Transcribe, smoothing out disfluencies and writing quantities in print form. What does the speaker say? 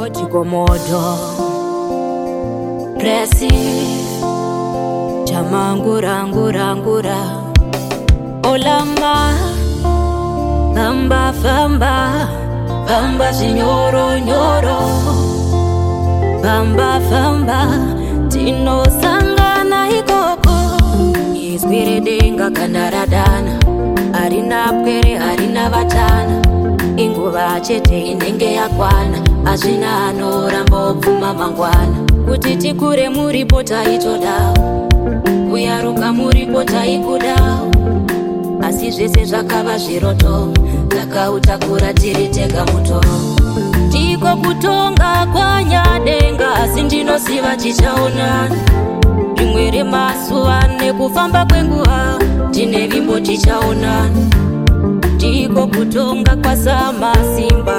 Komodo Pressive Chamangurangurangura Olama Famba famba Famba signoro nyoro Famba famba Tino sangana ikoko Izwire denga kanaradana Arina pwere arina vatana Inguva chete inenge yakwana Azvina anoramba pfuma mangwana Kuti tikure muripo taitodawo Kuyaruka muripo taikudawo Asi zvese zvakava zviroto Takautakura tiri tega mutoro Tiko kutonga kwanyadenga Asi ndinoziva tichaonana Rimwe remasuva nekufamba kwenguva Tine vimbo tichaonana Tiko kutonga kwasama simba